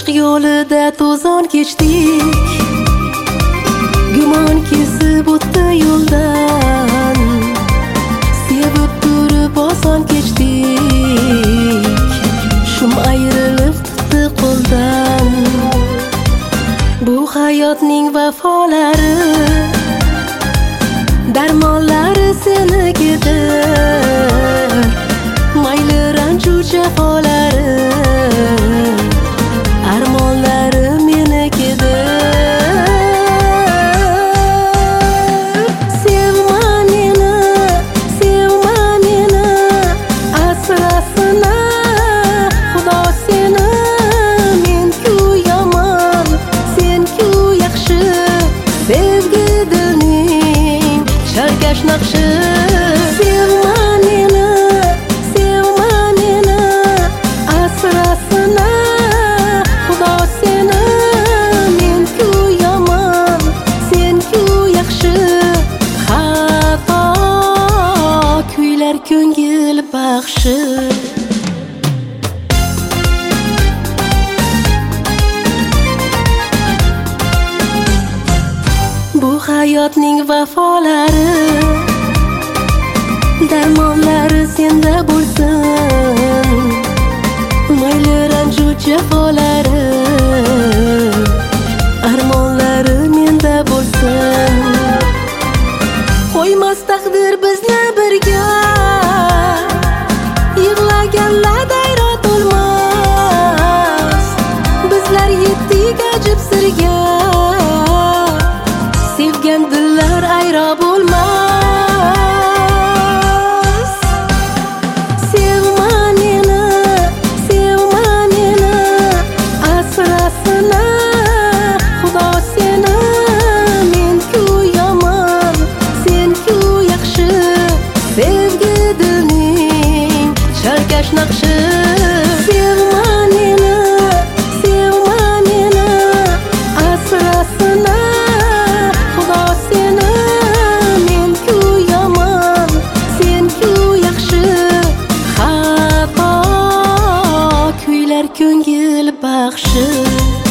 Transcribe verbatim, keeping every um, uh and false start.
yo'lida to'zon kechdik, gumon kesib o'tdi yo'ldan. Sevib turib oson kechdik, shum ayrilib tutdi qo'ldan. Bu hayotning vafolari, darmonlari senikidir. Mayli ranju jafolari, armonlari menikidir. Sevma meni, sevma meni, asrasin Xudo seni. Men-ku yomon, sen-ku yaxshi, sevgi dilning chalkash naqshi. Sevma meni, sevma meni, asrasin Xudo seni. Men-ku yomon, sen-ku yaxshi, xato kuylar ko'ngil baxshi. Bu hayotning vafolari, darmonlari senda bo'lsin. Mayli ranju jafolari, armonlari menda bo'lsin. Qo'ymas taqdir bizni birga, yig'laganlar dayro to'lmas. Bizlar yetdik ajib sirga, sevgan dillar ayro bo'lmas. Sevma meni, sevma meni, asrasin Xudo seni. Men-ku yomon, sen-ku yaxshi, sevgi dilning chalkash naqshi. Sevma meni, sevma meni, asrasin Xudo seni. Men-ku yomon, sen-ku yaxshi, xato kuylar ko'ngil baxshi.